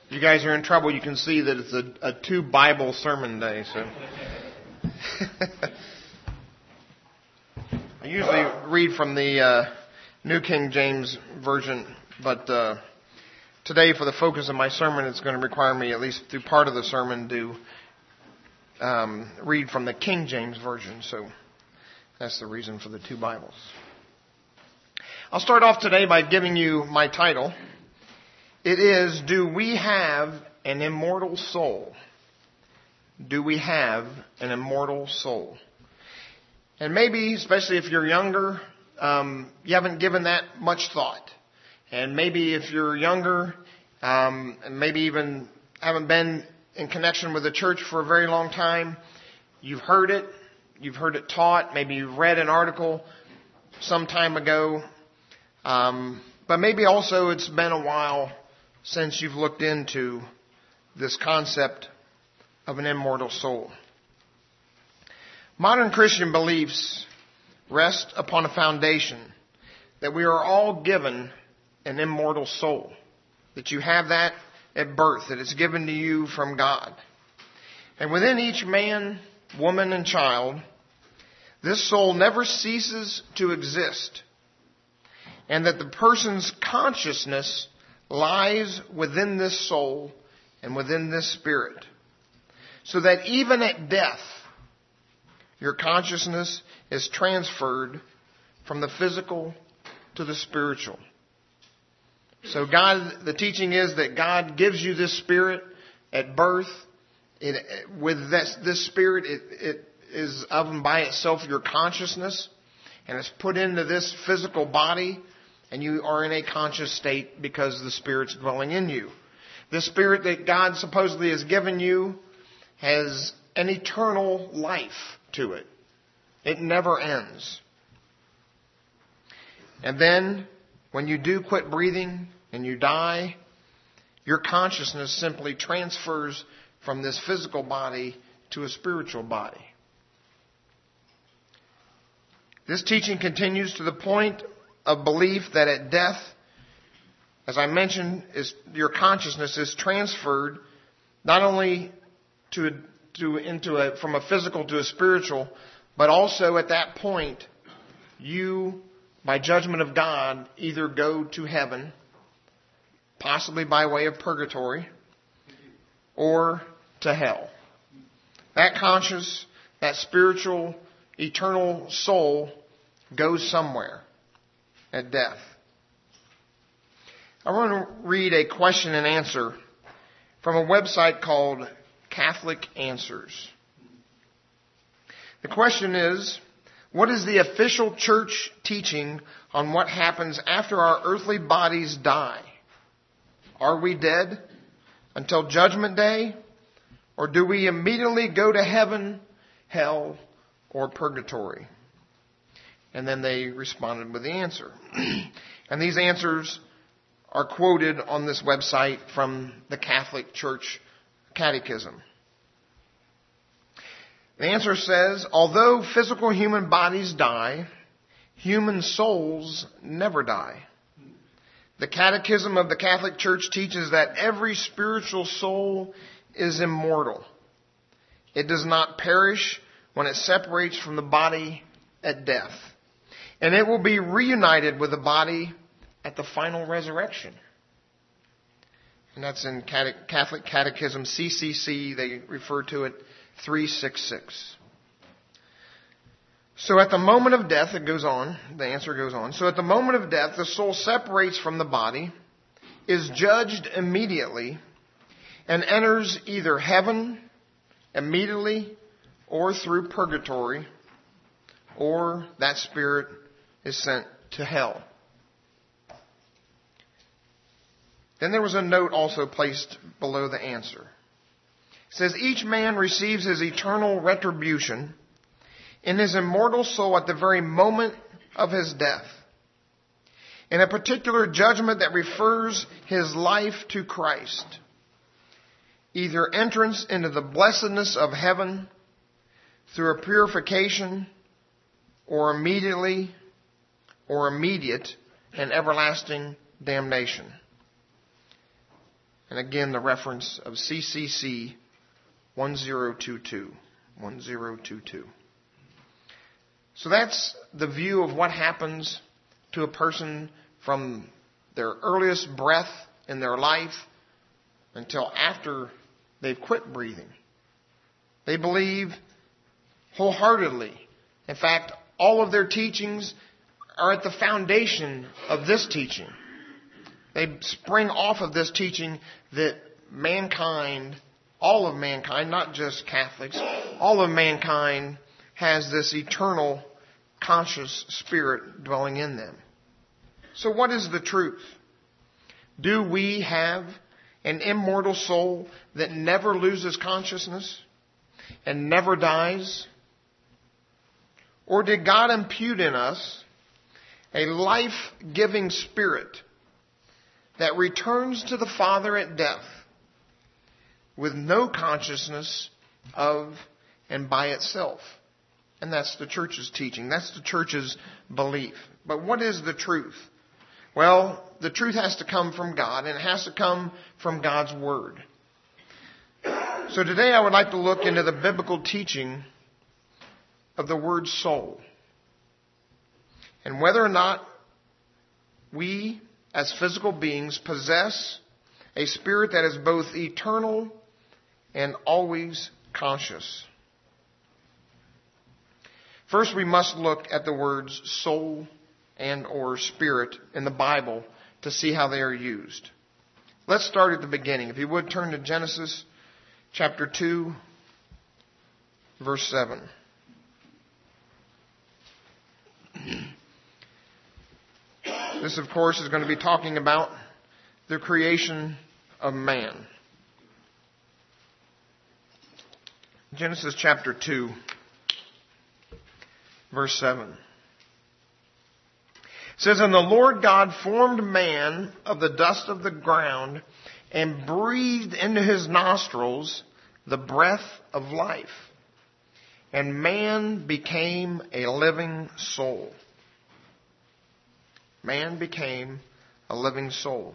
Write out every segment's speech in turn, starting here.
you guys are in trouble, you can see that it's a two Bible sermon day. So I usually read from the New King James Version, but today, for the focus of my sermon, it's going to require me, at least through part of the sermon, to read from the King James Version. So that's the reason for the two Bibles. I'll start off today by giving you my title. It is, Do We Have an Immortal Soul? Do we have an immortal soul? And maybe, especially if you're younger, you haven't given that much thought. And maybe if you're younger, and maybe even haven't been in connection with the church for a very long time, you've heard it taught, maybe you've read an article some time ago, but maybe also it's been a while since you've looked into this concept of an immortal soul. Modern Christian beliefs rest upon a foundation that we are all given an immortal soul, that you have that at birth, that it's given to you from God. And within each man, woman, and child, this soul never ceases to exist, and that the person's consciousness lies within this soul and within this spirit, so that even at death, your consciousness is transferred from the physical to the spiritual. So the teaching is that God gives you this spirit at birth. With this spirit, it is of and by itself your consciousness, and it's put into this physical body, and you are in a conscious state because the Spirit's dwelling in you. The Spirit that God supposedly has given you has an eternal life to it. It never ends. And then, when you do quit breathing and you die, your consciousness simply transfers from this physical body to a spiritual body. This teaching continues to the point of belief that at death, as I mentioned, your consciousness is transferred not only from a physical to a spiritual, but also at that point, you, by judgment of God, either go to heaven, possibly by way of purgatory, or to hell. That conscious, that spiritual, eternal soul goes somewhere at death. I want to read a question and answer from a website called Catholic Answers. The question is, what is the official church teaching on what happens after our earthly bodies die? Are we dead until Judgment Day? Or do we immediately go to heaven, hell, or purgatory? And then they responded with the answer. And these answers are quoted on this website from the Catholic Church Catechism. The answer says, although physical human bodies die, human souls never die. The Catechism of the Catholic Church teaches that every spiritual soul is immortal. It does not perish when it separates from the body at death. And it will be reunited with the body at the final resurrection. And that's in Catholic Catechism, CCC, they refer to it 366. So at the moment of death, it goes on, the answer goes on. So at the moment of death, the soul separates from the body, is judged immediately, and enters either heaven immediately or through purgatory, or that spirit is sent to hell. Then there was a note also placed below the answer. It says, each man receives his eternal retribution in his immortal soul at the very moment of his death, in a particular judgment that refers his life to Christ, either entrance into the blessedness of heaven through a purification, or immediate and everlasting damnation. And again, the reference of CCC 1022. 1022. So that's the view of what happens to a person from their earliest breath in their life until after they've quit breathing. They believe wholeheartedly. In fact, all of their teachings are at the foundation of this teaching. They spring off of this teaching that mankind, all of mankind, not just Catholics, all of mankind has this eternal conscious spirit dwelling in them. So what is the truth? Do we have an immortal soul that never loses consciousness and never dies? Or did God impute in us a life-giving spirit that returns to the Father at death with no consciousness of and by itself? And that's the church's teaching. That's the church's belief. But what is the truth? Well, the truth has to come from God, and it has to come from God's Word. So today I would like to look into the biblical teaching of the word soul, and whether or not we as physical beings possess a spirit that is both eternal and always conscious. First, we must look at the words soul and or spirit in the Bible to see how they are used. Let's start at the beginning. If you would, turn to Genesis chapter 2, verse 7. This, of course, is going to be talking about the creation of man. Genesis chapter 2, verse 7. It says, "And the Lord God formed man of the dust of the ground and breathed into his nostrils the breath of life. And man became a living soul." Man became a living soul.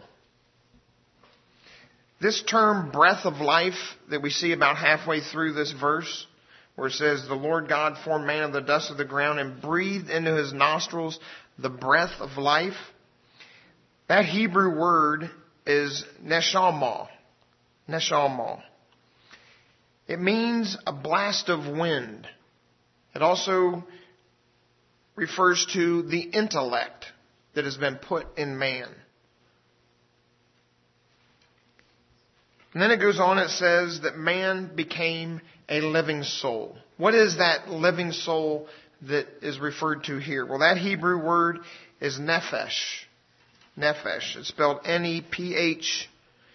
This term, breath of life, that we see about halfway through this verse, where it says, "The Lord God formed man of the dust of the ground and breathed into his nostrils the breath of life," that Hebrew word is neshama. Neshama. It means a blast of wind. It also refers to the intellect that has been put in man. And then it goes on, it says that man became a living soul. What is that living soul that is referred to here? Well, that Hebrew word is nephesh. Nephesh. It's spelled Nephesh.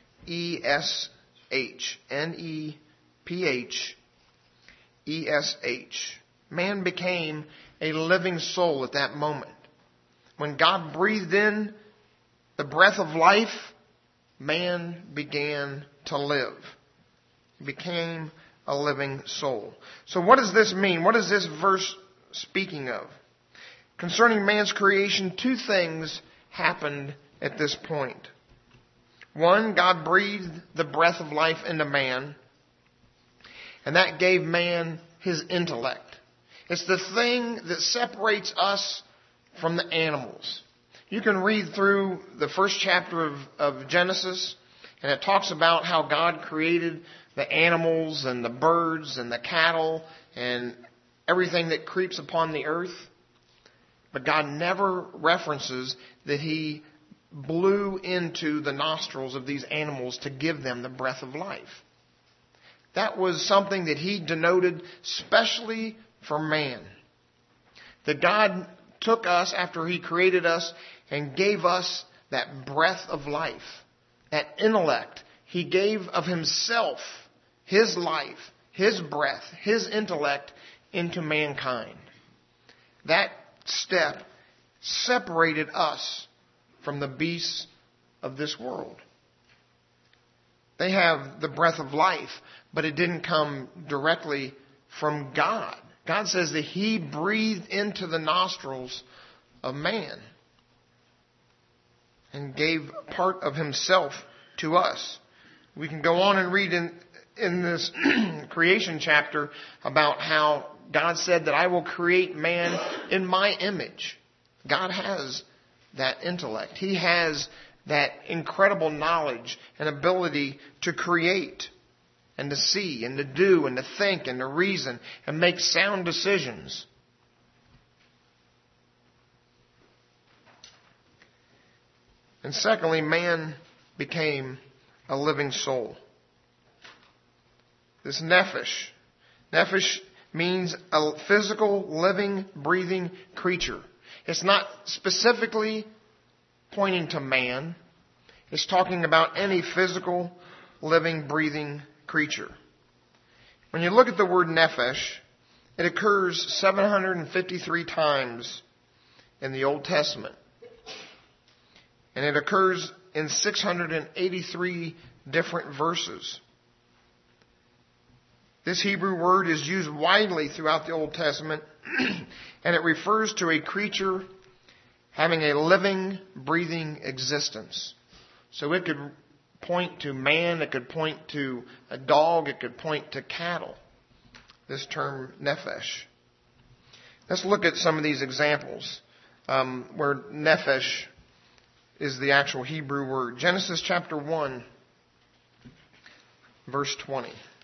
Nephesh. Man became a living soul at that moment. When God breathed in the breath of life, man began to live. He became a living soul. So what does this mean? What is this verse speaking of? Concerning man's creation, two things happened at this point. One, God breathed the breath of life into man, and that gave man his intellect. It's the thing that separates us from the animals. You can read through the first chapter of Genesis, and it talks about how God created the animals and the birds and the cattle and everything that creeps upon the earth. But God never references that He blew into the nostrils of these animals to give them the breath of life. That was something that He denoted specially for man. That God took us after He created us and gave us that breath of life, that intellect. He gave of Himself, His life, His breath, His intellect into mankind. That step separated us from the beasts of this world. They have the breath of life, but it didn't come directly from God. God says that He breathed into the nostrils of man and gave part of Himself to us. We can go on and read in this creation chapter about how God said that I will create man in my image. God has that intellect. He has that incredible knowledge and ability to create and to see and to do and to think and to reason and make sound decisions. And secondly, man became a living soul. This nephesh. Nephesh means a physical, living, breathing creature. It's not specifically pointing to man. It's talking about any physical, living, breathing creature. When you look at the word nephesh, it occurs 753 times in the Old Testament. And it occurs in 683 different verses. This Hebrew word is used widely throughout the Old Testament, and it refers to a creature having a living, breathing existence. So it could point to man, it could point to a dog, it could point to cattle. This term, nephesh. Let's look at some of these examples where nephesh is the actual Hebrew word. Genesis chapter 1, verse 20.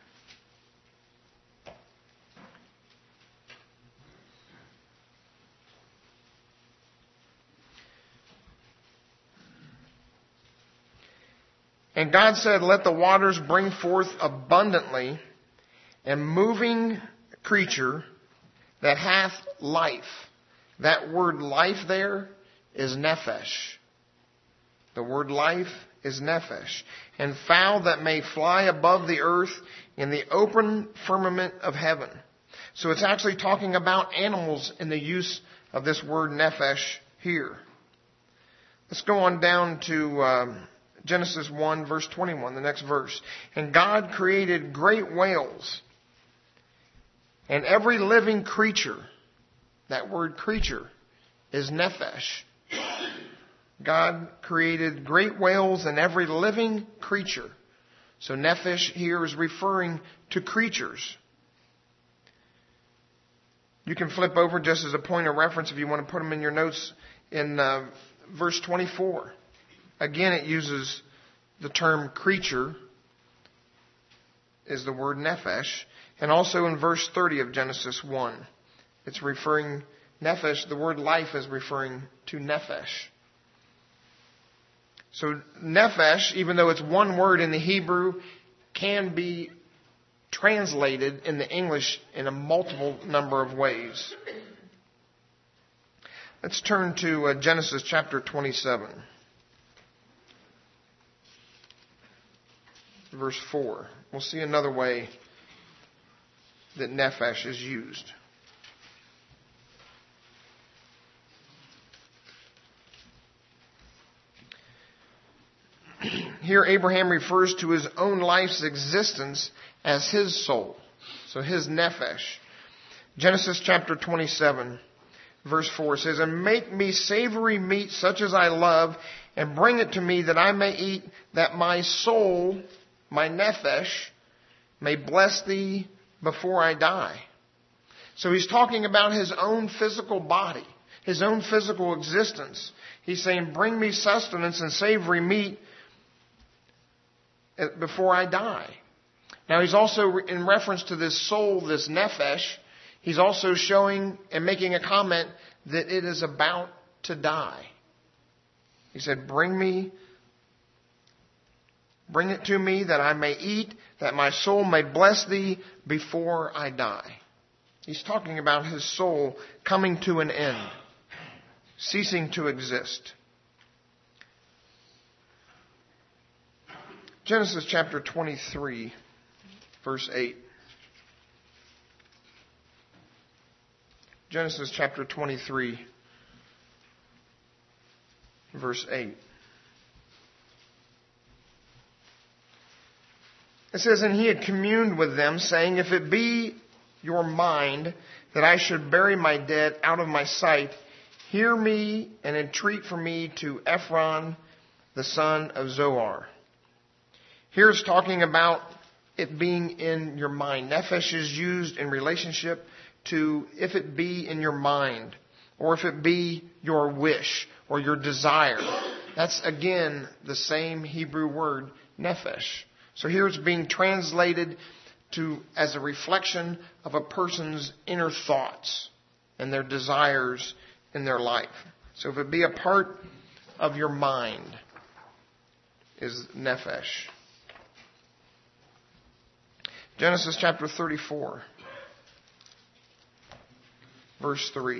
And God said, let the waters bring forth abundantly a moving creature that hath life. That word life there is nephesh. The word life is nephesh. And fowl that may fly above the earth in the open firmament of heaven. So it's actually talking about animals in the use of this word nephesh here. Let's go on down to Genesis 1, verse 21, the next verse. And God created great whales and every living creature. That word creature is nephesh. God created great whales and every living creature. So nephesh here is referring to creatures. You can flip over just as a point of reference if you want to put them in your notes in verse 24. Again, it uses the term creature is the word nephesh. And also in verse 30 of Genesis 1, it's referring, nephesh, the word life is referring to nephesh. So nephesh, even though it's one word in the Hebrew, can be translated in the English in a multiple number of ways. Let's turn to Genesis chapter 27. Verse 4. We'll see another way that nephesh is used. Here Abraham refers to his own life's existence as his soul. So his nephesh. Genesis chapter 27, verse 4 says, and make me savory meat such as I love, and bring it to me that I may eat, that my soul, my nephesh, may bless thee before I die. So he's talking about his own physical body, his own physical existence. He's saying, bring me sustenance and savory meat before I die. Now he's also, in reference to this soul, this nephesh, he's also showing and making a comment that it is about to die. He said, bring it to me that I may eat, that my soul may bless thee before I die. He's talking about his soul coming to an end, ceasing to exist. Genesis chapter 23, verse 8. Genesis chapter 23, verse 8. It says, and he had communed with them, saying, if it be your mind that I should bury my dead out of my sight, hear me and entreat for me to Ephron, the son of Zohar. Here it's talking about it being in your mind. Nephesh is used in relationship to if it be in your mind, or if it be your wish or your desire. That's again the same Hebrew word, nephesh. So here it's being translated to as a reflection of a person's inner thoughts and their desires in their life. So if it be a part of your mind, is nephesh. Genesis chapter 34, verse 3.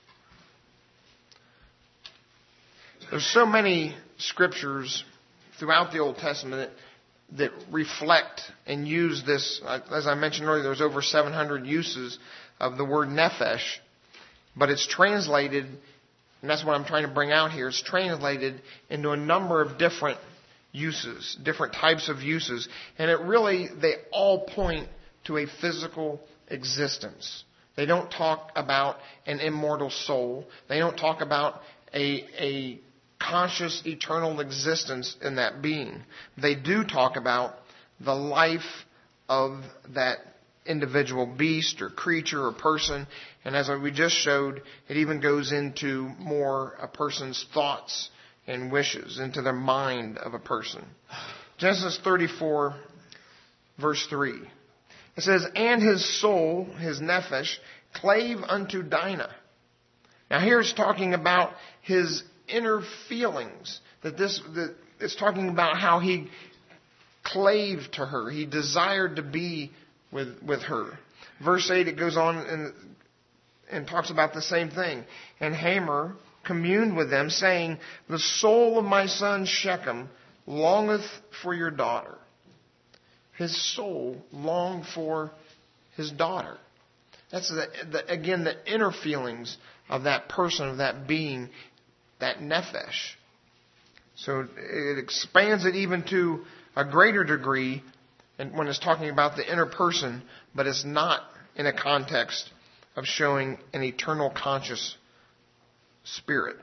There's so many scriptures throughout the Old Testament that reflect and use this. As I mentioned earlier, there's over 700 uses of the word nephesh, but it's translated, and that's what I'm trying to bring out here, it's translated into a number of different uses, different types of uses, and they all point to a physical existence. They don't talk about an immortal soul. They don't talk about a conscious, eternal existence in that being. They do talk about the life of that individual beast or creature or person. And as we just showed, it even goes into more a person's thoughts and wishes, into the mind of a person. Genesis 34, verse 3. It says, and his soul, his nephesh, clave unto Dinah. Now here it's talking about his inner feelings. That it's talking about how he clave to her. He desired to be with her. Verse 8, it goes on and talks about the same thing. And Hamor communed with them, saying, the soul of my son Shechem longeth for your daughter. His soul longed for his daughter. That's again the inner feelings of that person, of that being, that nephesh. So it expands it even to a greater degree and when it's talking about the inner person, but it's not in a context of showing an eternal conscious spirit.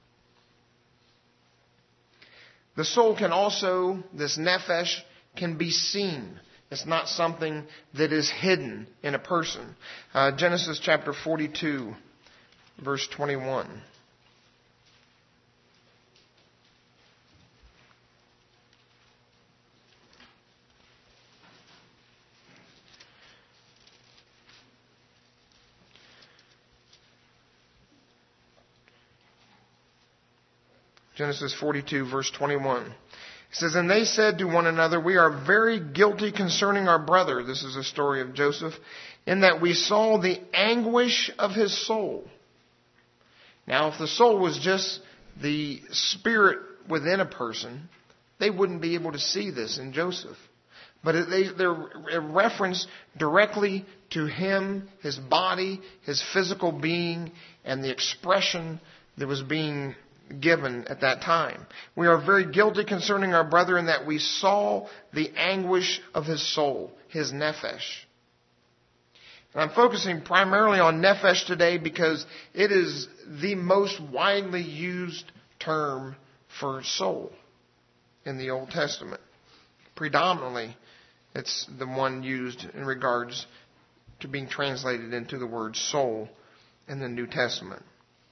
The soul can also, this nephesh, can be seen. It's not something that is hidden in a person. Genesis chapter 42, verse 21. Genesis 42, verse 21. It says, and they said to one another, we are very guilty concerning our brother. This is a story of Joseph. In that we saw the anguish of his soul. Now, if the soul was just the spirit within a person, they wouldn't be able to see this in Joseph. But they're a reference directly to him, his body, his physical being, and the expression that was being given at that time. We are very guilty concerning our brother in that we saw the anguish of his soul, his nephesh. And I'm focusing primarily on nephesh today because it is the most widely used term for soul in the Old Testament. Predominantly, it's the one used in regards to being translated into the word soul in the New Testament.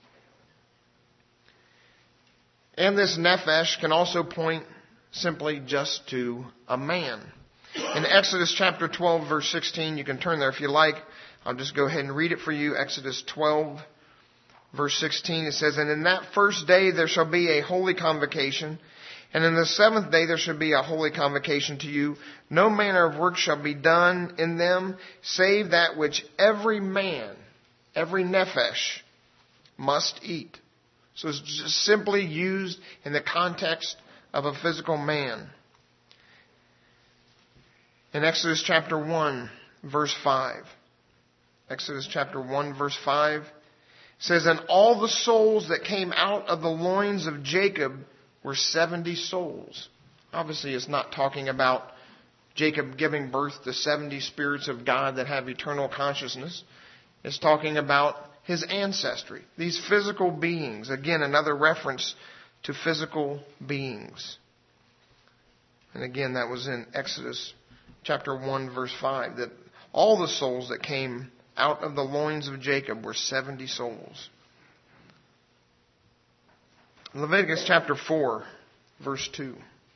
And this nephesh can also point simply just to a man. In Exodus chapter 12, verse 16, you can turn there if you like. I'll just go ahead and read it for you. Exodus 12, verse 16, it says, and in that first day there shall be a holy convocation, and in the seventh day there shall be a holy convocation to you. No manner of work shall be done in them, save that which every man, every nephesh, must eat. So it's just simply used in the context of a physical man. In Exodus chapter 1, verse 5. Exodus chapter 1, verse 5 says, and all the souls that came out of the loins of Jacob were 70 souls. Obviously, it's not talking about Jacob giving birth to 70 spirits of God that have eternal consciousness. It's talking about his ancestry. These physical beings. Again, another reference to physical beings. And again, that was in Exodus chapter 1, verse 5, that all the souls that came out of the loins of Jacob were 70 souls. Leviticus chapter 4, verse 2.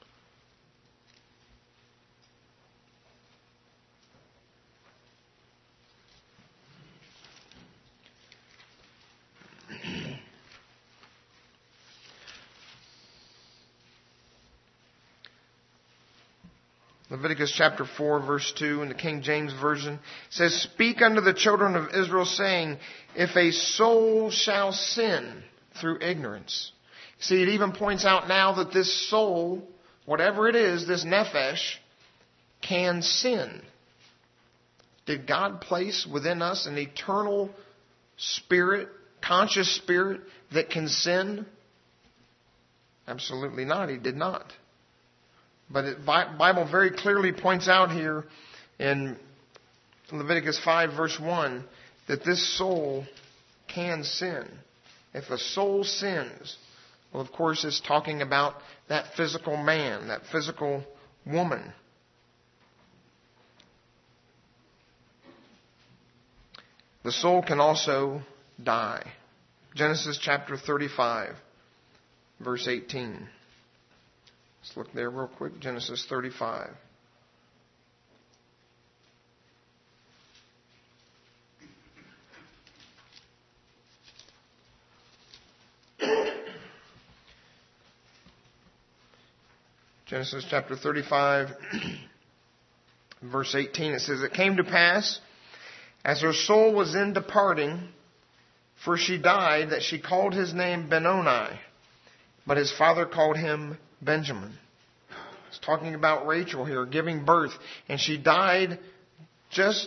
Leviticus chapter 4, verse 2 in the King James Version says, "Speak unto the children of Israel, saying, if a soul shall sin through ignorance." See, it even points out now that this soul, whatever it is, this nephesh, can sin. Did God place within us an eternal spirit, conscious spirit, that can sin? Absolutely not. He did not. But the Bible very clearly points out here in Leviticus 5 verse 1 that this soul can sin. If a soul sins, well, of course, it's talking about that physical man, that physical woman. The soul can also die. Genesis chapter 35, verse 18. Let's look there real quick. Genesis 35. Genesis chapter 35, verse 18. It says, "It came to pass, as her soul was in departing, for she died, that she called his name Benoni, but his father called him Benjamin." It's talking about Rachel here, giving birth. And she died just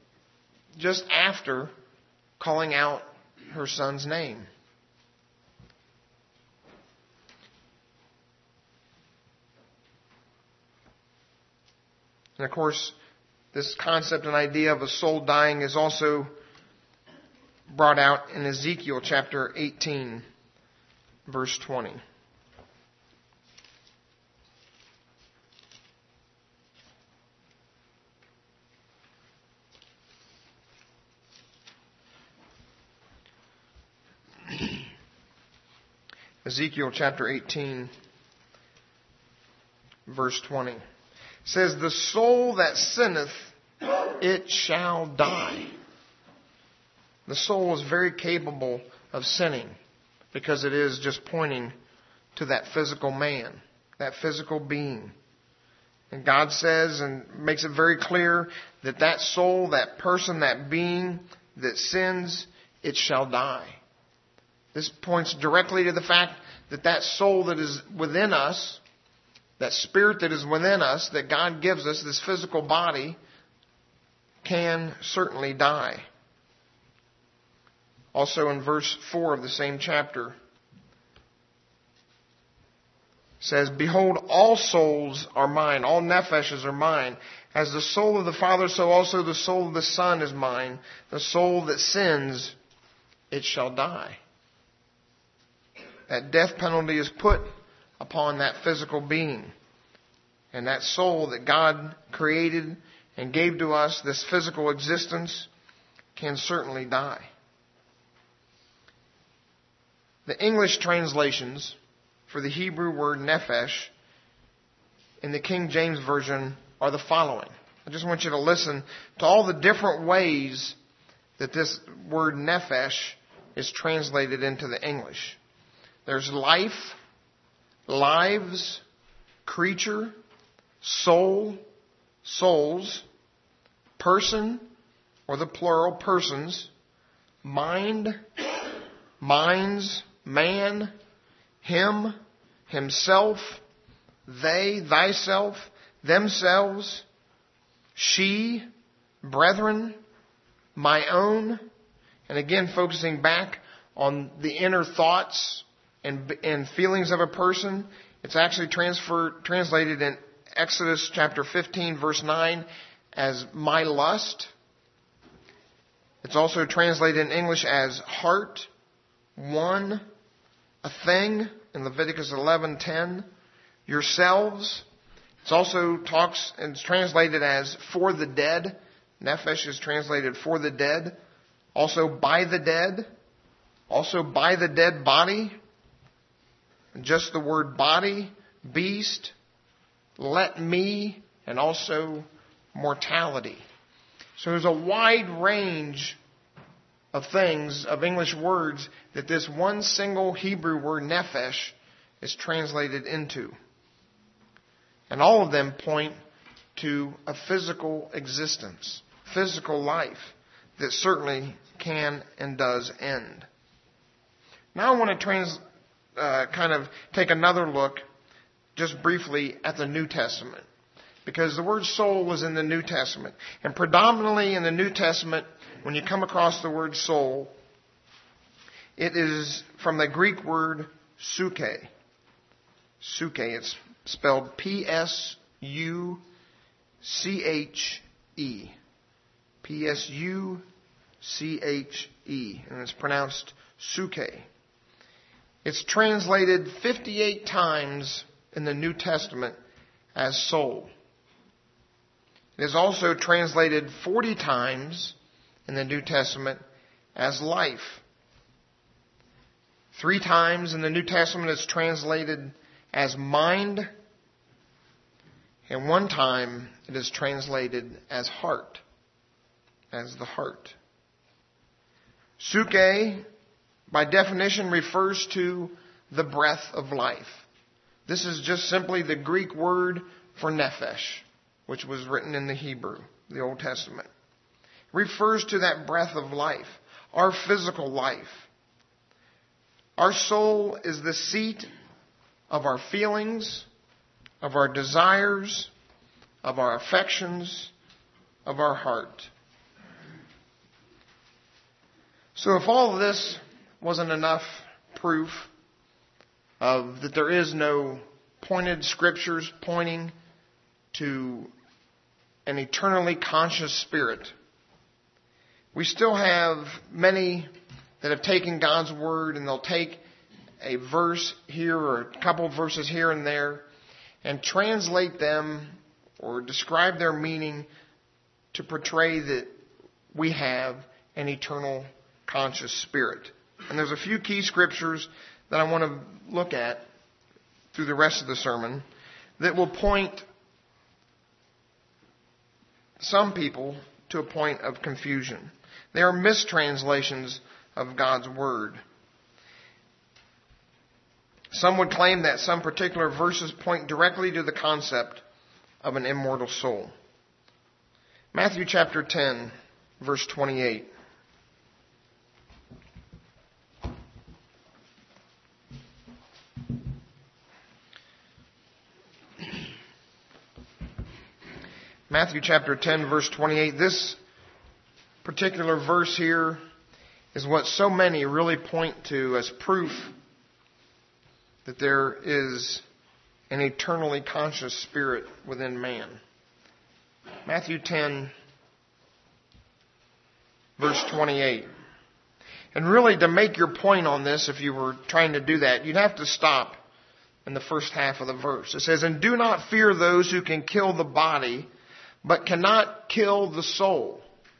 after calling out her son's name. And of course, this concept and idea of a soul dying is also brought out in Ezekiel chapter 18, verse 20. Ezekiel chapter 18, verse 20. Says, "The soul that sinneth, it shall die." The soul is very capable of sinning because it is just pointing to that physical man, that physical being. And God says and makes it very clear that that soul, that person, that being that sins, it shall die. This points directly to the fact that that soul that is within us, that spirit that is within us, that God gives us, this physical body, can certainly die. Also in verse 4 of the same chapter, says, "Behold, all souls are mine, all nepheches are mine. As the soul of the Father, so also the soul of the Son is mine. The soul that sins, it shall die." That death penalty is put upon that physical being. And that soul that God created and gave to us, this physical existence, can certainly die. The English translations for the Hebrew word nephesh in the King James Version are the following. I just want you to listen to all the different ways that this word nephesh is translated into the English. There's life, lives, creature, soul, souls, person, or the plural, persons, mind, minds, man, him, himself, they, thyself, themselves, she, brethren, my own. And again, focusing back on the inner thoughts and feelings of a person, it's actually translated in Exodus chapter 15, verse 9, as my lust. It's also translated in English as heart, one, a thing, in Leviticus 11:10, yourselves, It also talks and it's translated as for the dead. Nephesh is translated for the dead. Also by the dead. Also by the dead body. Just the word body, beast, let me, and also mortality. So there's a wide range of things, of English words, that this one single Hebrew word nephesh is translated into. And all of them point to a physical existence, physical life that certainly can and does end. Now I want to kind of take another look just briefly at the New Testament. Because the word soul was in the New Testament. And predominantly in the New Testament, when you come across the word soul, it is from the Greek word suke. Suke, it's spelled P-S-U-C-H-E. P-S-U-C-H-E. And it's pronounced suke. It's translated 58 times in the New Testament as soul. It is also translated 40 times in the New Testament as life. 3 times in the New Testament it's translated as mind. And 1 time it is translated as heart, as the heart. Suke, by definition, refers to the breath of life. This is just simply the Greek word for nephesh, which was written in the Hebrew, the Old Testament. It refers to that breath of life, our physical life. Our soul is the seat of our feelings, of our desires, of our affections, of our heart. So if all of this wasn't enough proof of that there is no pointed scriptures pointing to an eternally conscious spirit, we still have many that have taken God's word and they'll take a verse here or a couple of verses here and there and translate them or describe their meaning to portray that we have an eternal conscious spirit. And there's a few key scriptures that I want to look at through the rest of the sermon that will point some people to a point of confusion. They are mistranslations of God's word. Some would claim that some particular verses point directly to the concept of an immortal soul. Matthew chapter 10, verse 28. Matthew chapter 10, verse 28. This particular verse here is what so many really point to as proof that there is an eternally conscious spirit within man. Matthew 10, verse 28. And really, to make your point on this, if you were trying to do that, you'd have to stop in the first half of the verse. It says, "And do not fear those who can kill the body, but cannot kill the soul."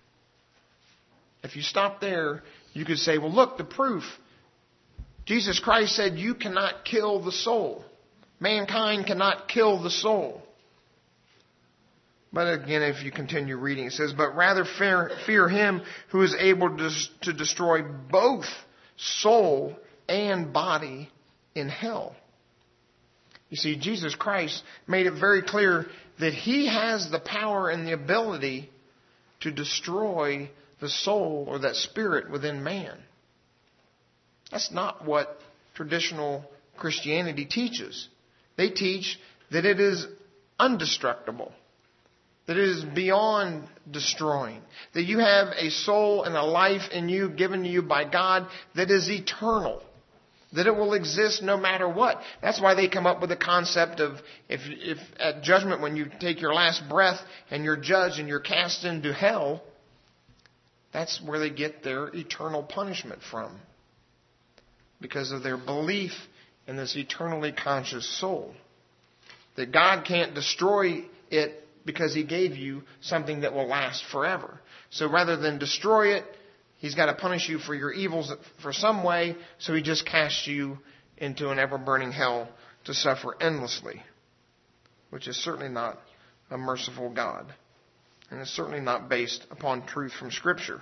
If you stop there, you could say, well, look, the proof. Jesus Christ said you cannot kill the soul. Mankind cannot kill the soul. But again, if you continue reading, it says, "But rather fear him who is able to destroy both soul and body in hell." You see, Jesus Christ made it very clear that he has the power and the ability to destroy the soul or that spirit within man. That's not what traditional Christianity teaches. They teach that it is indestructible, that it is beyond destroying, that you have a soul and a life in you given to you by God that is eternal, that it will exist no matter what. That's why they come up with the concept of if at judgment, when you take your last breath and you're judged and you're cast into hell, that's where they get their eternal punishment from, because of their belief in this eternally conscious soul. That God can't destroy it because he gave you something that will last forever. So rather than destroy it, he's got to punish you for your evils for some way, so he just casts you into an ever-burning hell to suffer endlessly, which is certainly not a merciful God, and it's certainly not based upon truth from Scripture.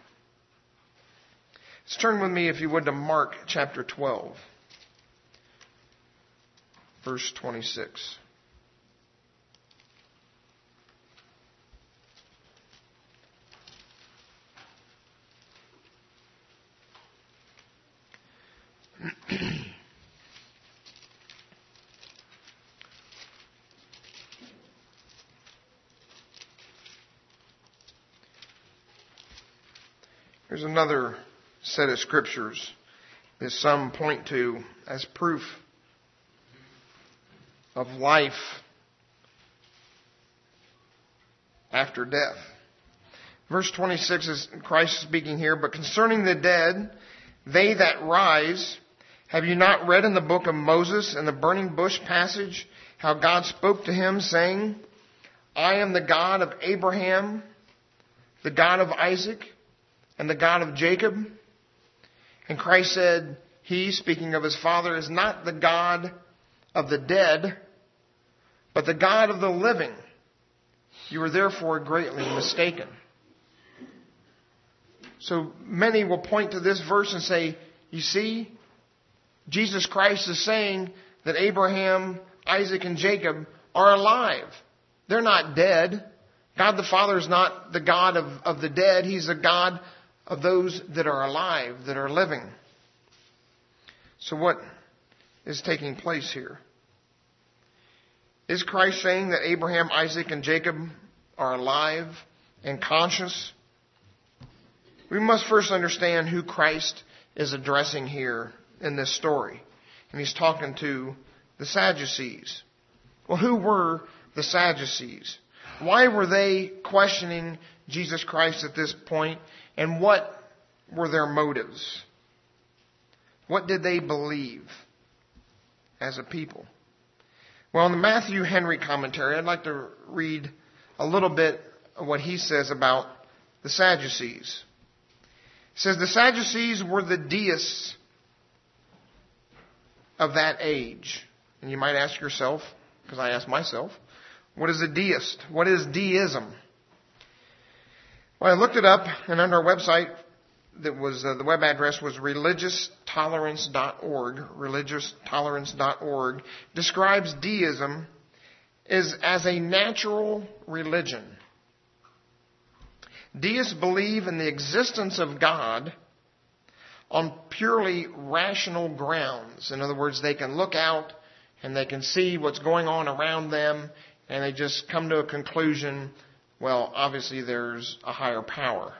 Let's turn with me, if you would, to Mark chapter 12, verse 26. Here's another set of scriptures that some point to as proof of life after death. Verse 26 is Christ speaking here, but concerning the dead, they that rise, have you not read in the book of Moses in the burning bush passage how God spoke to him saying, I am the God of Abraham, the God of Isaac, and the God of Jacob? And Christ said, he, speaking of his Father, is not the God of the dead, but the God of the living. You are therefore greatly mistaken. So many will point to this verse and say, you see, Jesus Christ is saying that Abraham, Isaac, and Jacob are alive. They're not dead. God the Father is not the God of the dead. He's the God of those that are alive, that are living. So what is taking place here? Is Christ saying that Abraham, Isaac, and Jacob are alive and conscious? We must first understand who Christ is addressing here in this story. And he's talking to the Sadducees. Well, who were the Sadducees? Why were they questioning Jesus Christ at this point? And what were their motives? What did they believe as a people? Well, in the Matthew Henry commentary, I'd like to read a little bit of what he says about the Sadducees. It says, the Sadducees were the deists of that age. And you might ask yourself, because I ask myself, what is a deist? What is deism? Well, I looked it up, and on our website, that was the web address was religiostolerance.org. Religiostolerance.org describes deism as a natural religion. Deists believe in the existence of God on purely rational grounds. In other words, they can look out and they can see what's going on around them, and they just come to a conclusion, well, obviously there's a higher power.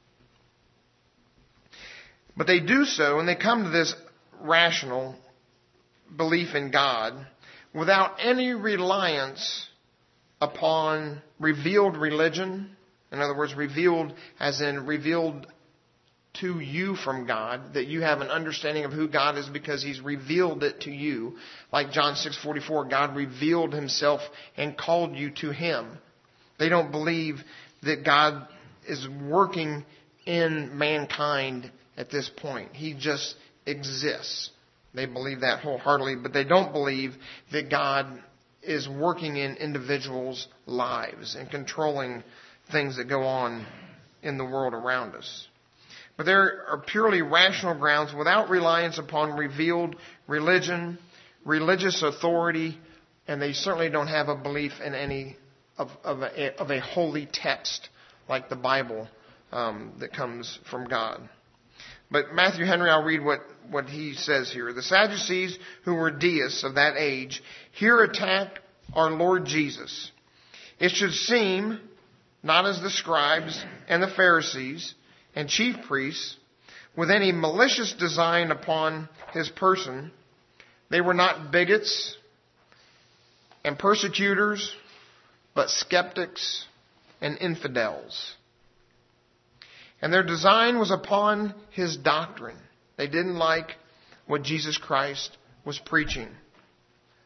But they do so, and they come to this rational belief in God without any reliance upon revealed religion. In other words, revealed as in revealed to you from God, that you have an understanding of who God is because he's revealed it to you. Like John 6:44, God revealed himself and called you to him. They don't believe that God is working in mankind at this point. He just exists. They believe that wholeheartedly, but they don't believe that God is working in individuals' lives and controlling things that go on in the world around us. But there are purely rational grounds without reliance upon revealed religion, religious authority, and they certainly don't have a belief in any of a holy text like the Bible that comes from God. But Matthew Henry, I'll read what he says here. The Sadducees, who were deists of that age, here attack our Lord Jesus. It should seem, not as the scribes and the Pharisees and chief priests, with any malicious design upon his person. They were not bigots and persecutors, but skeptics and infidels. And their design was upon his doctrine. They didn't like what Jesus Christ was preaching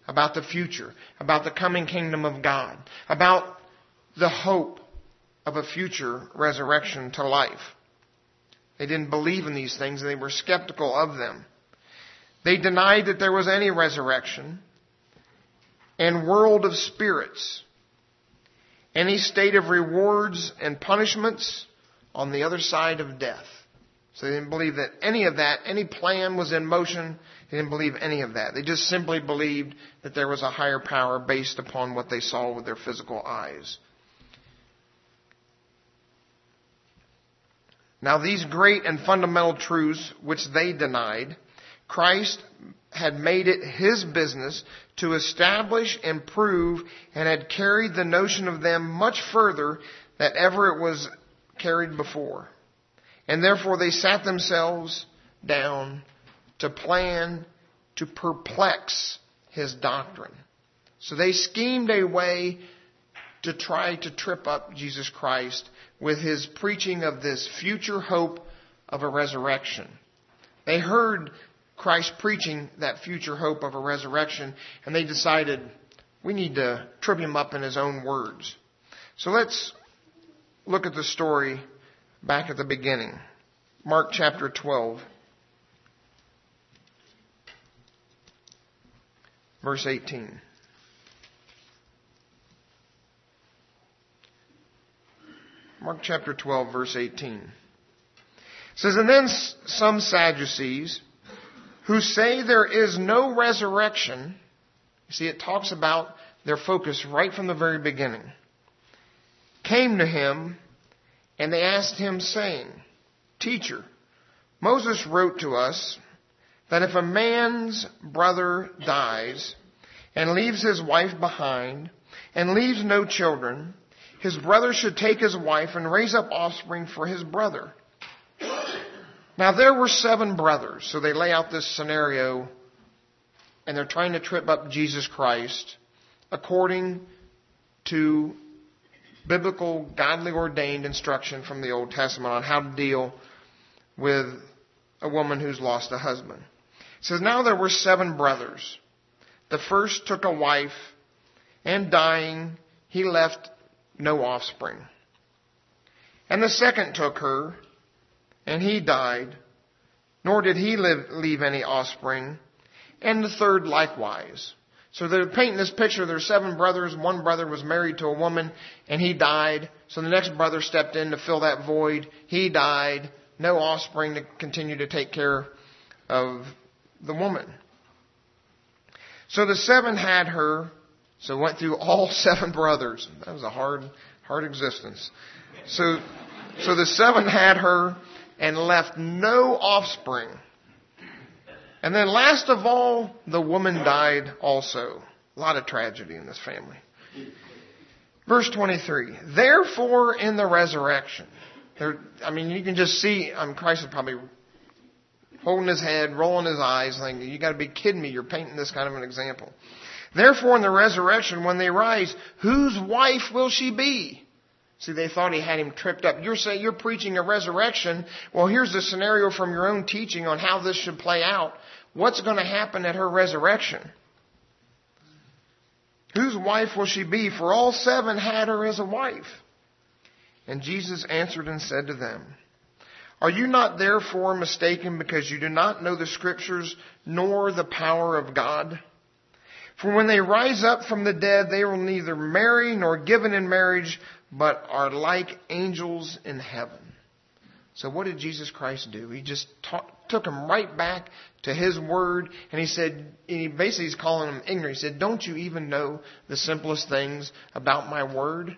about the future, about the coming kingdom of God, about the hope of a future resurrection to life. They didn't believe in these things, and they were skeptical of them. They denied that there was any resurrection and world of spirits, any state of rewards and punishments on the other side of death. So they didn't believe that any of that, any plan was in motion. They didn't believe any of that. They just simply believed that there was a higher power based upon what they saw with their physical eyes. Now, these great and fundamental truths which they denied, Christ had made it his business to establish and prove, and had carried the notion of them much further than ever it was carried before. And therefore they sat themselves down to plan to perplex his doctrine. So they schemed a way to try to trip up Jesus Christ with his preaching of this future hope of a resurrection. They heard Christ preaching that future hope of a resurrection, and they decided, we need to trip him up in his own words. So let's look at the story back at the beginning. Mark chapter 12, verse 18. Mark chapter 12, verse 18. It says, and then some Sadducees, who say there is no resurrection. You see, it talks about their focus right from the very beginning. Came to him, and they asked him, saying, Teacher, Moses wrote to us that if a man's brother dies and leaves his wife behind and leaves no children, his brother should take his wife and raise up offspring for his brother. Now there were 7 brothers, so they lay out this scenario, and they're trying to trip up Jesus Christ according to biblical, godly ordained instruction from the Old Testament on how to deal with a woman who's lost a husband. It says, now there were 7 brothers. The first took a wife, and dying, he left no offspring. And the second took her, and he died, nor did he leave any offspring. And the third likewise. So they're painting this picture. There are 7 brothers. One brother was married to a woman, and he died. So the next brother stepped in to fill that void. He died. No offspring to continue to take care of the woman. So the 7 had her. So went through all 7 brothers. That was a hard existence. So the 7 had her and left no offspring. And then last of all, the woman died also. A lot of tragedy in this family. Verse 23. Therefore in the resurrection. You can just see, Christ is probably holding his head, rolling his eyes, thinking, you got to be kidding me, you're painting this kind of an example. Therefore in the resurrection, when they rise, whose wife will she be? See, they thought he had him tripped up. You're preaching a resurrection. Well, here's the scenario from your own teaching on how this should play out. What's going to happen at her resurrection? Whose wife will she be? For all 7 had her as a wife. And Jesus answered and said to them, Are you not therefore mistaken because you do not know the Scriptures nor the power of God? For when they rise up from the dead, they will neither marry nor given in marriage, but are like angels in heaven. So what did Jesus Christ do? He just took them right back to his word, and he said, he's calling them ignorant. He said, don't you even know the simplest things about my word?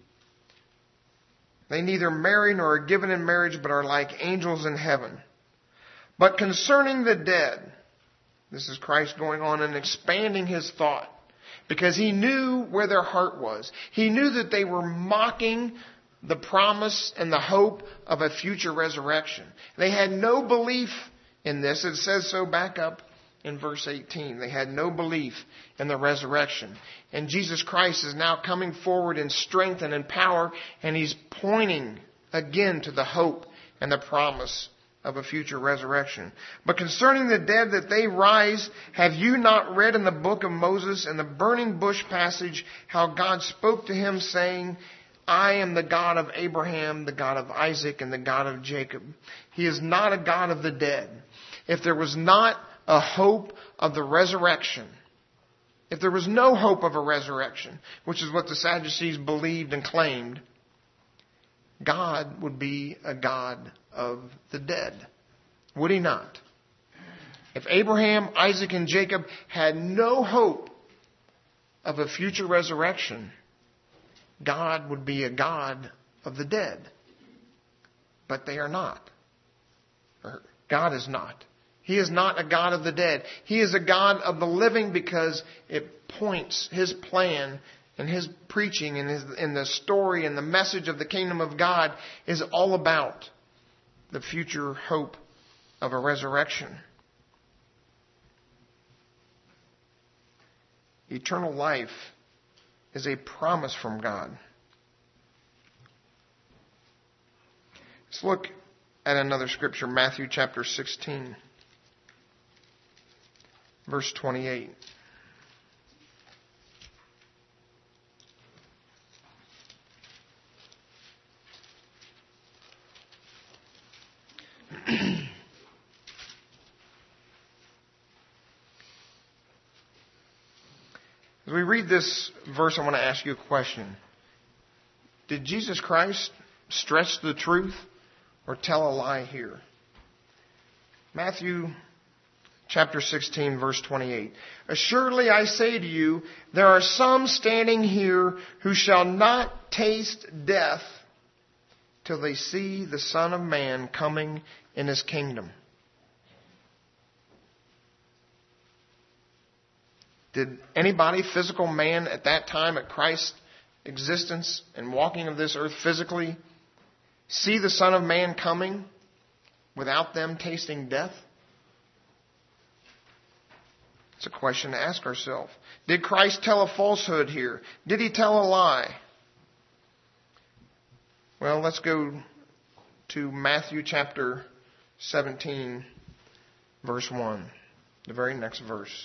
They neither marry nor are given in marriage, but are like angels in heaven. But concerning the dead, this is Christ going on and expanding his thought, because he knew where their heart was. He knew that they were mocking the promise and the hope of a future resurrection. They had no belief in this. It says so back up in verse 18. They had no belief in the resurrection. And Jesus Christ is now coming forward in strength and in power, and he's pointing again to the hope and the promise of a future resurrection. But concerning the dead that they rise, have you not read in the book of Moses in the burning bush passage how God spoke to him saying, I am the God of Abraham, the God of Isaac, and the God of Jacob. He is not a God of the dead. If there was not a hope of the resurrection, if there was no hope of a resurrection, which is what the Sadducees believed and claimed, God would be a God of the dead. Would he not? If Abraham, Isaac, and Jacob had no hope of a future resurrection, God would be a God of the dead. But they are not. God is not. He is not a God of the dead. He is a God of the living because it points his plan and his preaching and the story and the message of the kingdom of God is all about the future hope of a resurrection. Eternal life is a promise from God. Let's look at another scripture, Matthew chapter 16, verse 28. As we read this verse, I want to ask you a question. Did Jesus Christ stretch the truth or tell a lie here? Matthew chapter 16, verse 28. Assuredly I say to you, there are some standing here who shall not taste death till they see the Son of Man coming in his kingdom. Did anybody, physical man at that time at Christ's existence and walking of this earth physically, see the Son of Man coming without them tasting death? It's a question to ask ourselves. Did Christ tell a falsehood here? Did he tell a lie? Well, let's go to Matthew chapter 17, verse 1, the very next verse.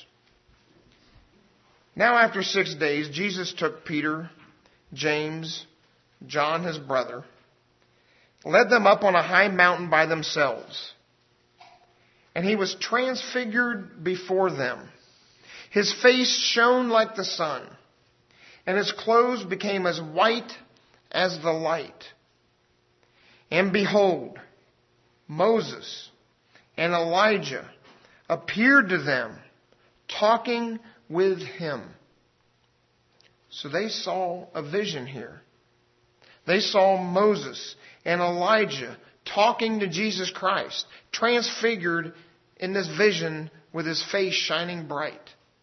Now after 6 days, Jesus took Peter, James, John his brother, led them up on a high mountain by themselves. And he was transfigured before them. His face shone like the sun, and his clothes became as white as the light. And behold, Moses and Elijah appeared to them, talking with him. So they saw a vision here. They saw Moses and Elijah talking to Jesus Christ, transfigured in this vision with his face shining bright.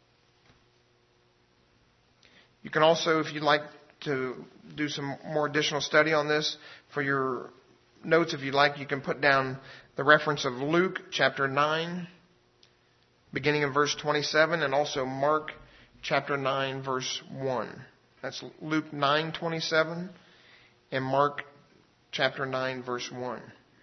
You can also, if you'd like to do some more additional study on this, for your notes, if you'd like, you can put down the reference of Luke chapter 9, beginning in verse 27, and also Mark chapter 9, verse 1. That's Luke 9:27 and Mark chapter 9, verse 1.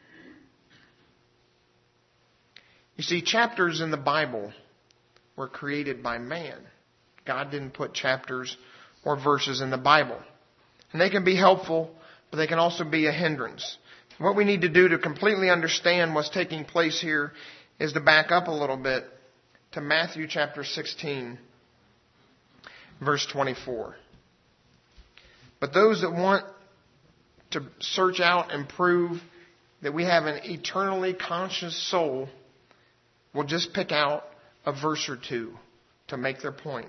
You see, chapters in the Bible were created by man. God didn't put chapters or verses in the Bible. And they can be helpful, but they can also be a hindrance. What we need to do to completely understand what's taking place here is to back up a little bit to Matthew chapter 16, verse 24. But those that want to search out and prove that we have an eternally conscious soul will just pick out a verse or two to make their point.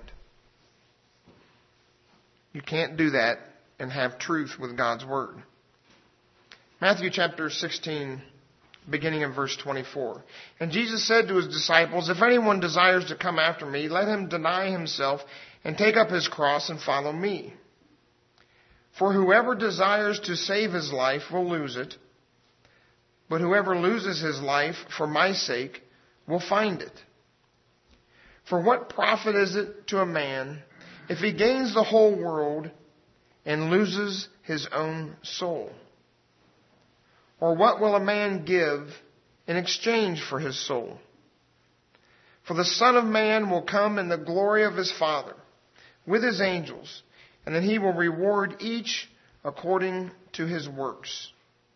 You can't do that and have truth with God's Word. Matthew chapter 16, beginning in verse 24. And Jesus said to his disciples, if anyone desires to come after me, let him deny himself and take up his cross and follow me. For whoever desires to save his life will lose it, but whoever loses his life for my sake will find it. For what profit is it to a man if he gains the whole world and loses his own soul? Or what will a man give in exchange for his soul. For the Son of Man will come in the glory of his Father with his angels, and then he will reward each according to his works.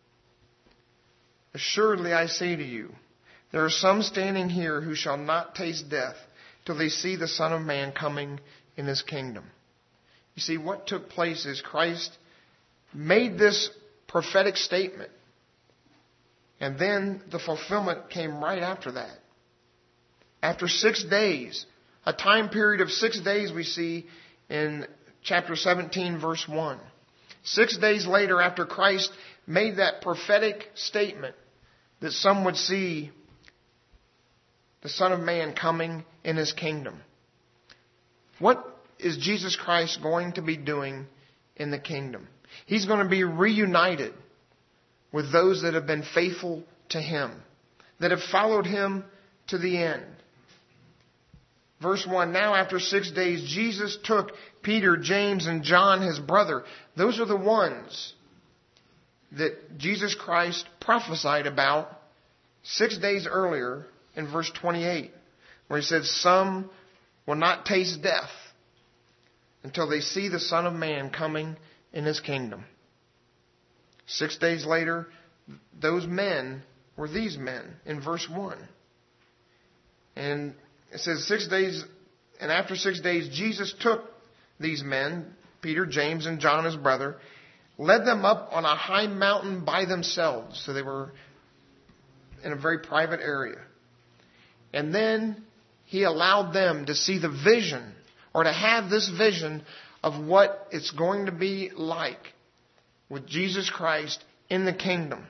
Assuredly I say to you, there are some standing here who shall not taste death till they see the Son of Man coming in his kingdom. You see, what took place is Christ made this prophetic statement, and then the fulfillment came right after that. After 6 days, a time period of 6 days we see in chapter 17, verse 1. 6 days later, after Christ made that prophetic statement that some would see the Son of Man coming in his kingdom. What is Jesus Christ going to be doing in the kingdom? He's going to be reunited with those that have been faithful to him, that have followed him to the end. Verse 1, now after 6 days, Jesus took Peter, James, and John, his brother. Those are the ones that Jesus Christ prophesied about 6 days earlier in verse 28, where he said, some will not taste death until they see the Son of Man coming in his kingdom. 6 days later, those men were these men in verse 1. And it says 6 days, and after 6 days, Jesus took these men, Peter, James, and John, his brother, led them up on a high mountain by themselves. So they were in a very private area. And then he allowed them to see the vision, or to have this vision of what it's going to be like with Jesus Christ in the kingdom.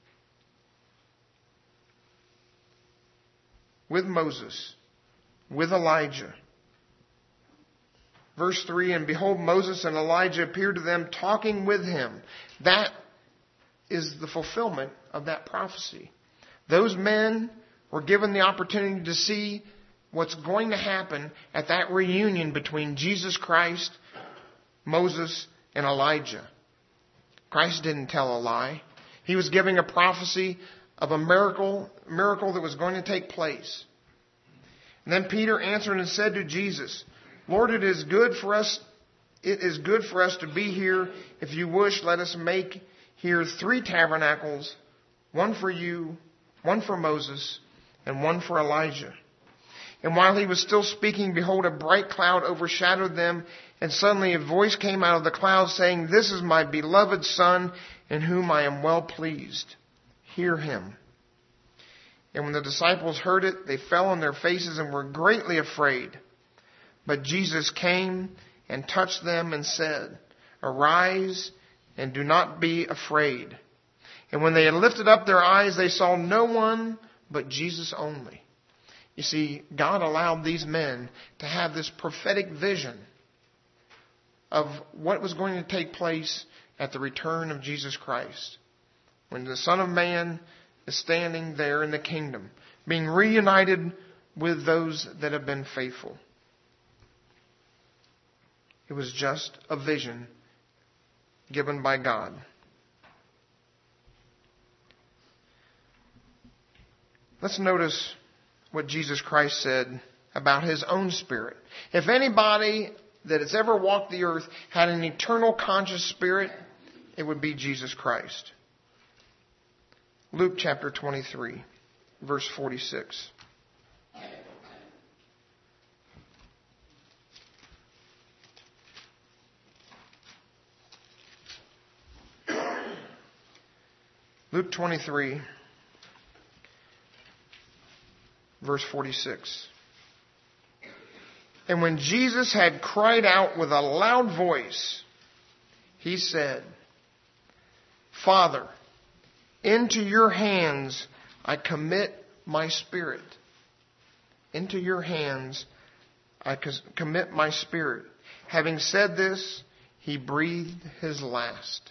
With Moses, with Elijah. Verse 3, and behold, Moses and Elijah appeared to them, talking with him. That is the fulfillment of that prophecy. Those men were given the opportunity to see what's going to happen at that reunion between Jesus Christ, Moses, and Elijah. Christ didn't tell a lie. He was giving a prophecy of a miracle that was going to take place. And then Peter answered and said to Jesus, Lord, it is good for us to be here. If you wish, let us make here 3 tabernacles, one for you, one for Moses, and one for Elijah. And while he was still speaking, behold, a bright cloud overshadowed them, and suddenly a voice came out of the cloud saying, This is my beloved Son, in whom I am well pleased. Hear him. And when the disciples heard it, they fell on their faces and were greatly afraid. But Jesus came and touched them and said, Arise and do not be afraid. And when they had lifted up their eyes, they saw no one but Jesus only. You see, God allowed these men to have this prophetic vision of what was going to take place at the return of Jesus Christ, when the Son of Man is standing there in the kingdom, being reunited with those that have been faithful. It was just a vision given by God. Let's notice what Jesus Christ said about his own spirit. If anybody that has ever walked the earth had an eternal conscious spirit, it would be Jesus Christ. Luke chapter 23, verse 46. Luke 23, verse 46. And when Jesus had cried out with a loud voice, he said, Father, into your hands I commit my spirit. Into your hands I commit my spirit. Having said this, he breathed his last.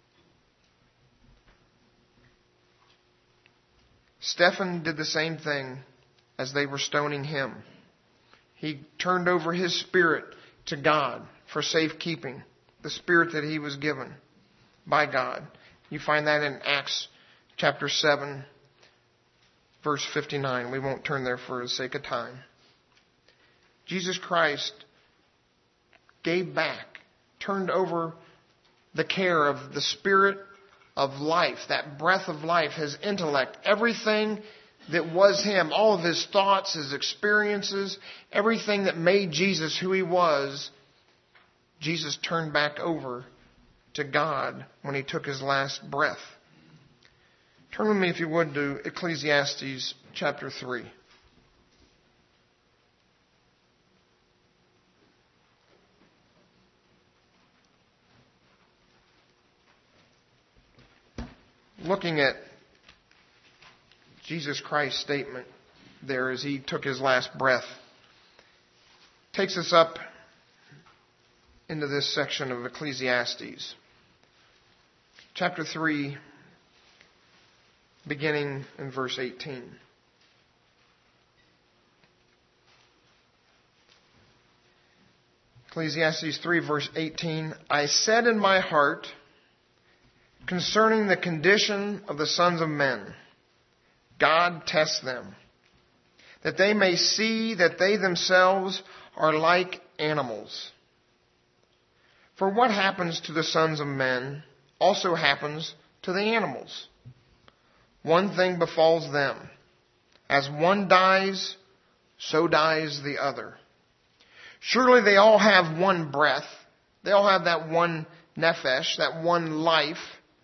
Stephen did the same thing as they were stoning him. He turned over his spirit to God for safekeeping, the spirit that he was given by God. You find that in Acts chapter 7, verse 59. We won't turn there for the sake of time. Jesus Christ gave back, turned over the care of the Spirit of life, that breath of life, his intellect, everything that was him, all of his thoughts, his experiences, everything that made Jesus who he was, Jesus turned back over to God when he took his last breath. Turn with me, if you would, to Ecclesiastes chapter 3. Looking at Jesus Christ's statement there as he took his last breath, takes us up into this section of Ecclesiastes. Chapter 3, beginning in verse 18. Ecclesiastes 3, verse 18. I said in my heart concerning the condition of the sons of men, God tests them, that they may see that they themselves are like animals. For what happens to the sons of men also happens to the animals. One thing befalls them. As one dies, so dies the other. Surely they all have one breath. They all have that one nephesh, that one life.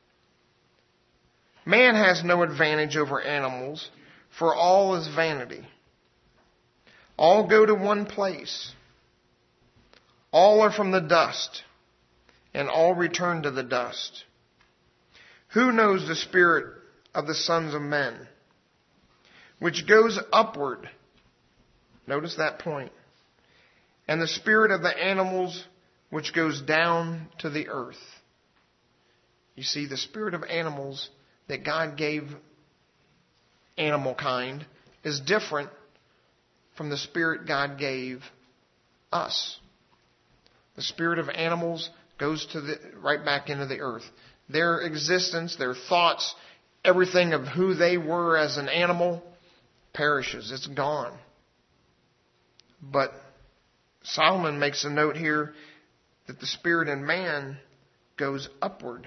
Man has no advantage over animals, for all is vanity. All go to one place. All are from the dust, and all return to the dust. Who knows the spirit of the sons of men, which goes upward? Notice that point. And the spirit of the animals, which goes down to the earth. You see, the spirit of animals that God gave animal kind is different from the spirit God gave us. The spirit of animals goes to right back into the earth. Their existence, their thoughts, everything of who they were as an animal perishes. It's gone. But Solomon makes a note here that the spirit in man goes upward.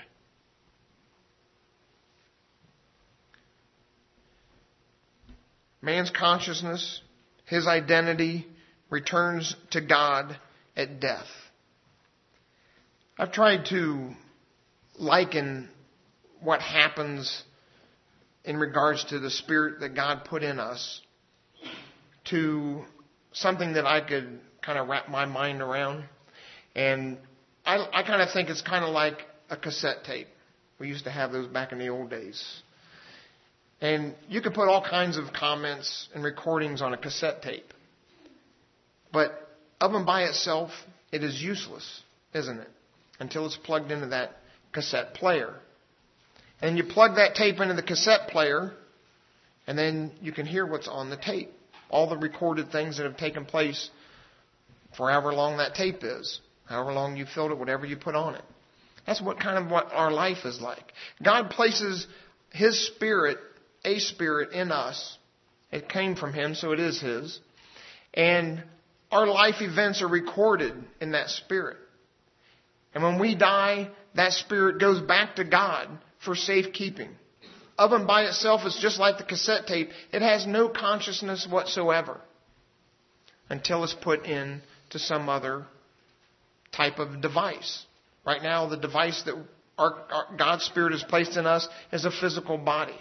Man's consciousness, his identity, returns to God at death. I've tried to liken what happens in regards to the spirit that God put in us to something that I could kind of wrap my mind around. And I kind of think it's kind of like a cassette tape. We used to have those back in the old days. And you can put all kinds of comments and recordings on a cassette tape. But of and by itself, it is useless, isn't it? Until it's plugged into that cassette player. And you plug that tape into the cassette player, and then you can hear what's on the tape. All the recorded things that have taken place for however long that tape is. However long you filled it, whatever you put on it. That's what our life is like. God places His Spirit, a Spirit in us. It came from Him, so it is His. And our life events are recorded in that Spirit. And when we die, that Spirit goes back to God for safekeeping. Of and by itself, it's just like the cassette tape. It has no consciousness whatsoever until it's put in to some other type of device. Right now, the device that God's Spirit has placed in us is a physical body.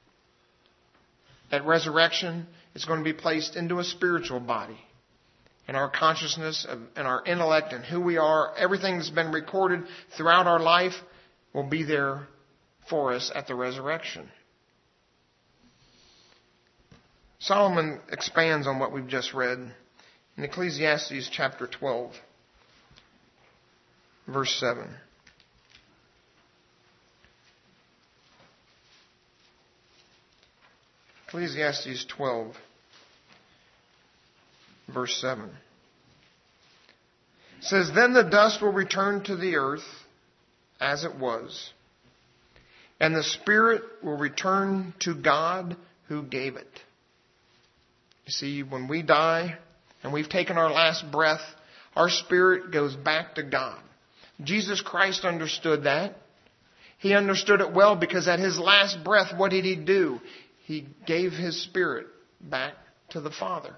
At resurrection, it's going to be placed into a spiritual body. And our consciousness and our intellect and who we are, everything that's been recorded throughout our life will be there for us at the resurrection. Solomon expands on what we've just read in Ecclesiastes chapter 12, verse 7. Ecclesiastes 12, verse 7. It says, Then the dust will return to the earth as it was, and the spirit will return to God who gave it. You see, when we die and we've taken our last breath, our spirit goes back to God. Jesus Christ understood that. He understood it well because at his last breath, what did he do? He gave his spirit back to the Father.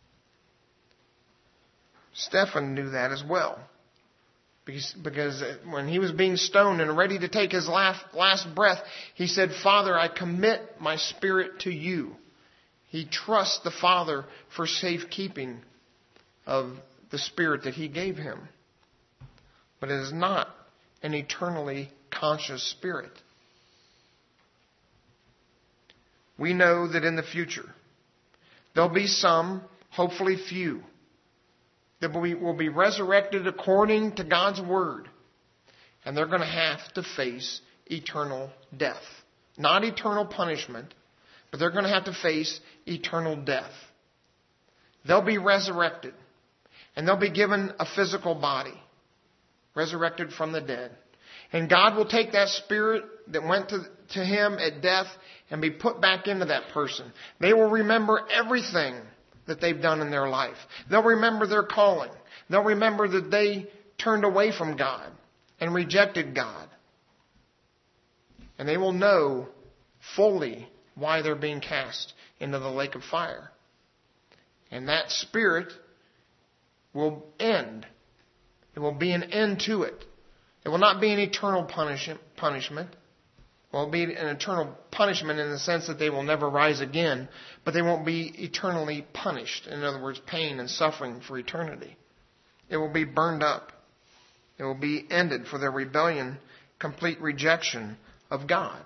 Stephen knew that as well. Because when he was being stoned and ready to take his last breath, he said, Father, I commit my spirit to you. He trusts the Father for safekeeping of the spirit that he gave him. But it is not an eternally conscious spirit. We know that in the future, there'll be some, hopefully few, that will be resurrected according to God's word. And they're going to have to face eternal death. Not eternal punishment, but they're going to have to face eternal death. They'll be resurrected. And they'll be given a physical body. Resurrected from the dead. And God will take that spirit that went to him at death and be put back into that person. They will remember everything that they've done in their life. They'll remember their calling. They'll remember that they turned away from God and rejected God. And they will know fully why they're being cast into the lake of fire. And that spirit will end. There will be an end to it. It will not be an eternal punishment. It will be an eternal punishment in the sense that they will never rise again, but they won't be eternally punished. In other words, pain and suffering for eternity. It will be burned up. It will be ended for their rebellion, complete rejection of God.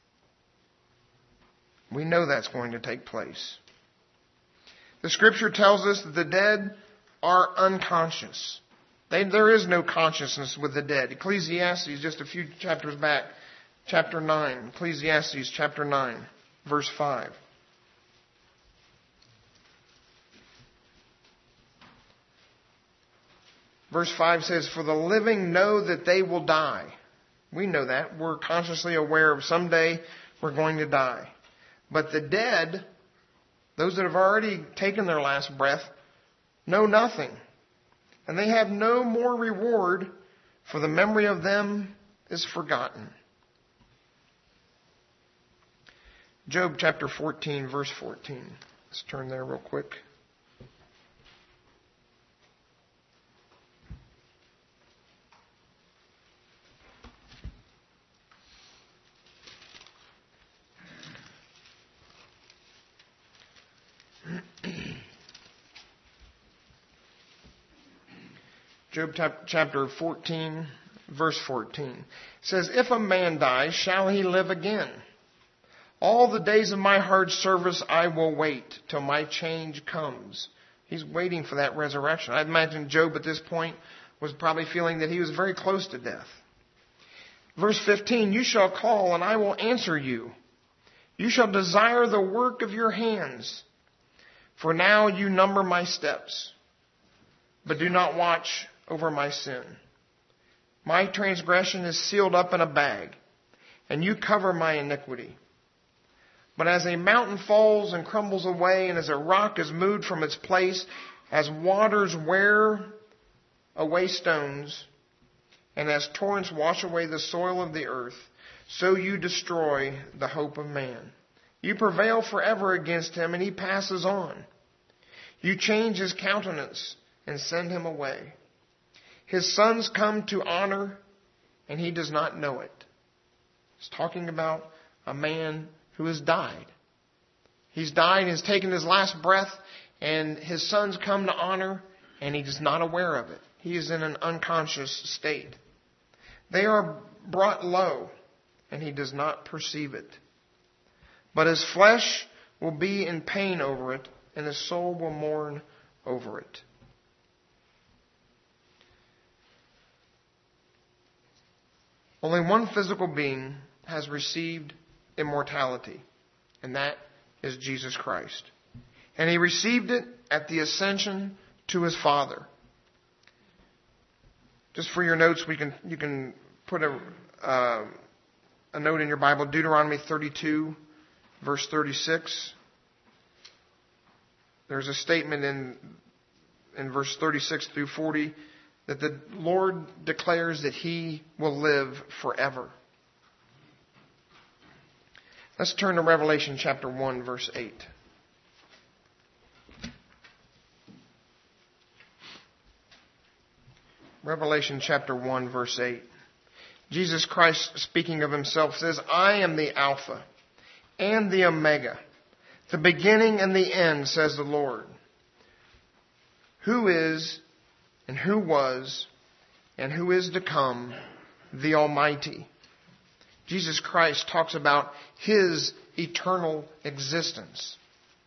We know that's going to take place. The Scripture tells us that the dead are unconscious. There is no consciousness with the dead. Ecclesiastes, just a few chapters back, chapter 9. Ecclesiastes chapter 9, verse 5. Verse 5 says, For the living know that they will die. We know that. We're consciously aware of someday we're going to die. But the dead, those that have already taken their last breath, know nothing. And they have no more reward, for the memory of them is forgotten. Job chapter 14, verse 14. Let's turn there real quick. Job chapter 14, verse 14 says, If a man dies, shall he live again? All the days of my hard service I will wait till my change comes. He's waiting for that resurrection. I imagine Job at this point was probably feeling that he was very close to death. Verse 15, You shall call and I will answer you. You shall desire the work of your hands. For now you number my steps, but do not watch over my sin. My transgression is sealed up in a bag, and you cover my iniquity. But as a mountain falls and crumbles away, and as a rock is moved from its place, as waters wear away stones, and as torrents wash away the soil of the earth, so you destroy the hope of man. You prevail forever against him, and he passes on. You change his countenance and send him away. His sons come to honor, and he does not know it. It's talking about a man who has died. He's died and has taken his last breath, and his sons come to honor, and he is not aware of it. He is in an unconscious state. They are brought low, and he does not perceive it. But his flesh will be in pain over it, and his soul will mourn over it. Only one physical being has received immortality, and that is Jesus Christ. And he received it at the ascension to his Father. Just for your notes, you can put a note in your Bible, Deuteronomy 32, verse 36. There's a statement in verse 36 through 40 that the Lord declares that He will live forever. Let's turn to Revelation chapter 1, verse 8. Revelation chapter 1, verse 8. Jesus Christ, speaking of Himself, says, I am the Alpha and the Omega, the beginning and the end, says the Lord, who is and who was and who is to come, the Almighty. Jesus Christ talks about His eternal existence.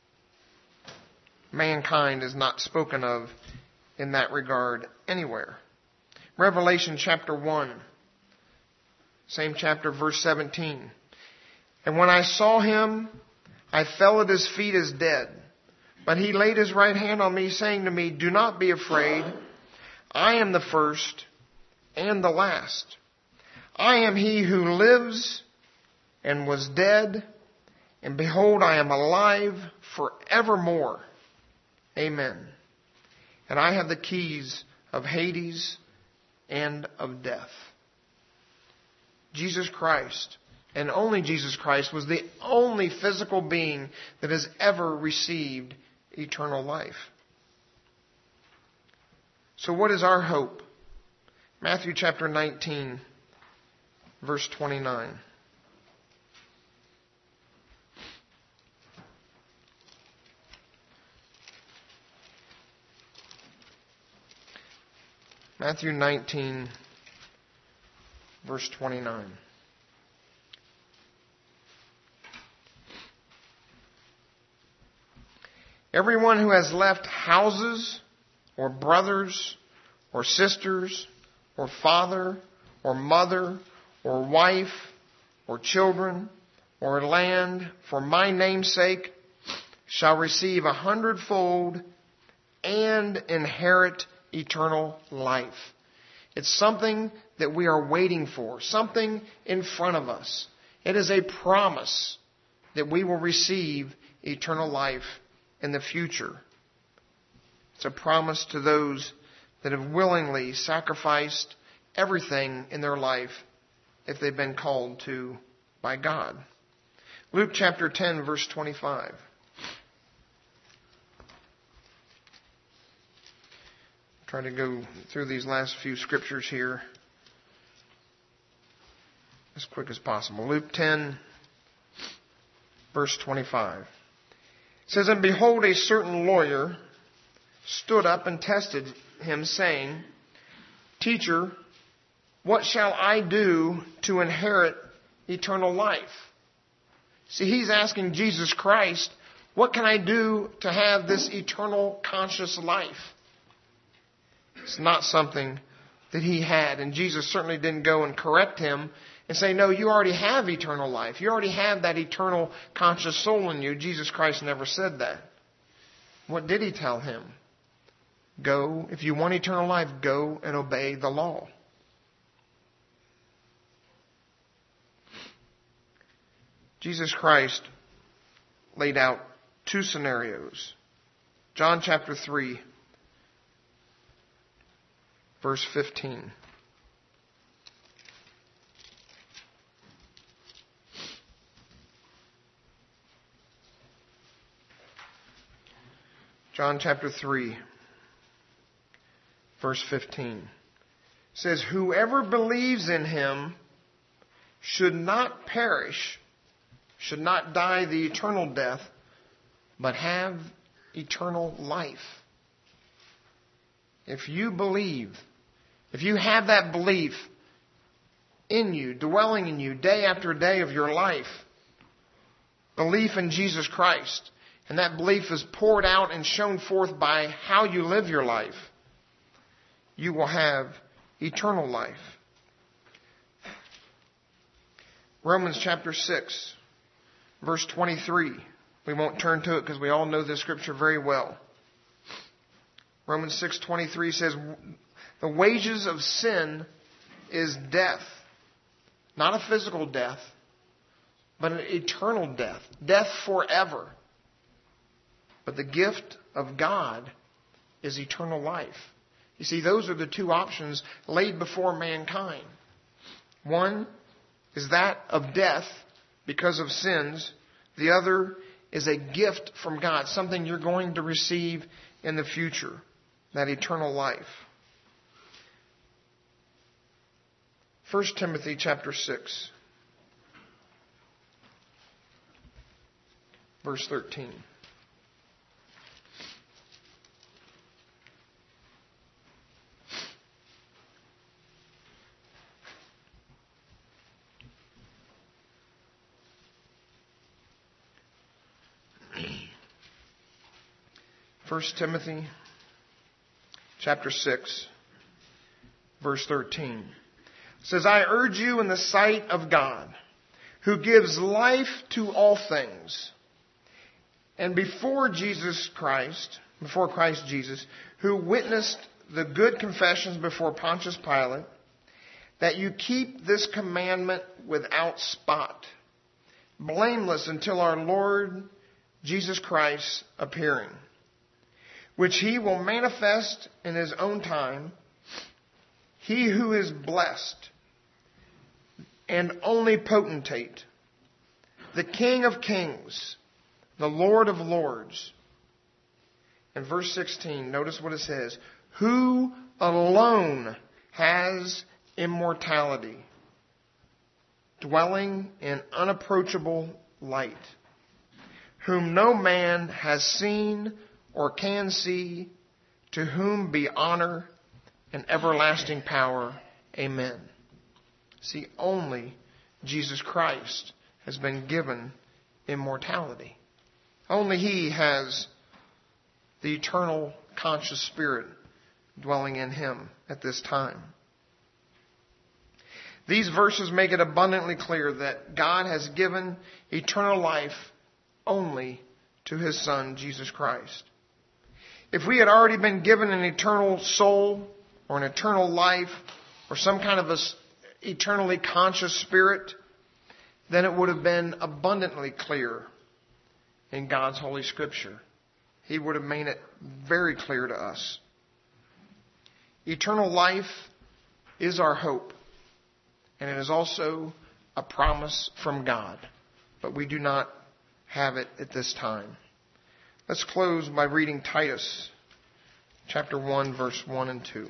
Mankind is not spoken of in that regard anywhere. Revelation chapter 1, same chapter, verse 17. And when I saw Him, I fell at His feet as dead. But He laid His right hand on me, saying to me, do not be afraid. I am the first and the last. I am He who lives and was dead, and behold, I am alive forevermore. Amen. And I have the keys of Hades and of death. Jesus Christ, and only Jesus Christ, was the only physical being that has ever received eternal life. So what is our hope? Matthew chapter 19, verse 29. Matthew 19, verse 29. Everyone who has left houses or brothers or sisters or father or mother or wife or children or land for my name's sake shall receive 100-fold and inherit eternal life. It's something that we are waiting for, something in front of us. It is a promise that we will receive eternal life in the future. It's a promise to those that have willingly sacrificed everything in their life if they've been called to by God. Luke chapter 10, verse 25. Try to go through these last few scriptures here as quick as possible. Luke 10, verse 25. It says, and behold, a certain lawyer stood up and tested him, saying, Teacher, what shall I do to inherit eternal life? See, he's asking Jesus Christ, what can I do to have this eternal conscious life? It's not something that he had. And Jesus certainly didn't go and correct him and say, no, you already have eternal life. You already have that eternal conscious soul in you. Jesus Christ never said that. What did he tell him? Go, if you want eternal life, go and obey the law. Jesus Christ laid out two scenarios. John chapter 3. Verse 15. John chapter 3, verse 15 says, whoever believes in Him should not perish, should not die the eternal death, but have eternal life. If you believe, if you have that belief in you, dwelling in you day after day of your life, belief in Jesus Christ, and that belief is poured out and shown forth by how you live your life, you will have eternal life. Romans chapter 6, verse 23. We won't turn to it because we all know this scripture very well. Romans 6:23 says, the wages of sin is death. Not a physical death, but an eternal death. Death forever. But the gift of God is eternal life. You see, those are the two options laid before mankind. One is that of death because of sins. The other is a gift from God, something you're going to receive in the future, that eternal life. 1 Timothy chapter 6, verse 13. First Timothy chapter 6, verse 13 says, I urge you in the sight of God, who gives life to all things, and before Christ Jesus, who witnessed the good confessions before Pontius Pilate, that you keep this commandment without spot, blameless until our Lord Jesus Christ appearing, which he will manifest in his own time, he who is blessed and only potentate, the King of kings, the Lord of lords. In verse 16, notice what it says, who alone has immortality, dwelling in unapproachable light, whom no man has seen or can see, to whom be honor and everlasting power. Amen. See, only Jesus Christ has been given immortality. Only he has the eternal conscious spirit dwelling in him at this time. These verses make it abundantly clear that God has given eternal life only to his Son, Jesus Christ. If we had already been given an eternal soul or an eternal life or some kind of a eternally conscious spirit, then it would have been abundantly clear in God's Holy Scripture. He would have made it very clear to us. Eternal life is our hope, and it is also a promise from God, but we do not have it at this time. Let's close by reading Titus chapter 1, verse 1 and 2.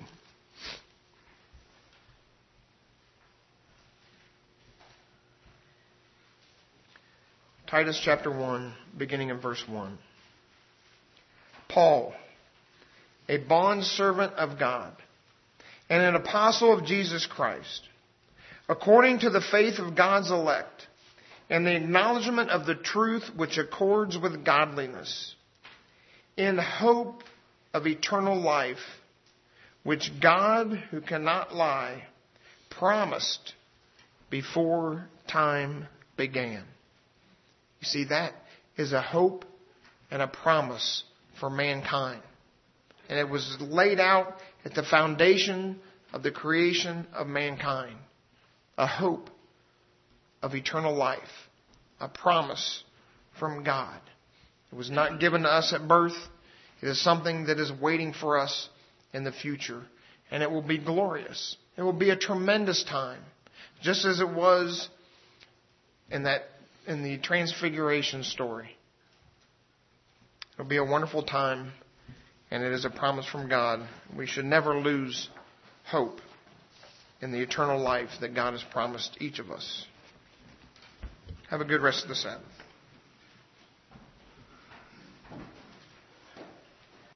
Titus chapter 1, beginning in verse 1. Paul, a bondservant of God, and an apostle of Jesus Christ, according to the faith of God's elect, and the acknowledgement of the truth which accords with godliness, in hope of eternal life, which God, who cannot lie, promised before time began. You see, that is a hope and a promise for mankind. And it was laid out at the foundation of the creation of mankind. A hope of eternal life. A promise from God. It was not given to us at birth. It is something that is waiting for us in the future. And it will be glorious. It will be a tremendous time. Just as it was in the Transfiguration story. It will be a wonderful time. And it is a promise from God. We should never lose hope in the eternal life that God has promised each of us. Have a good rest of the Sabbath.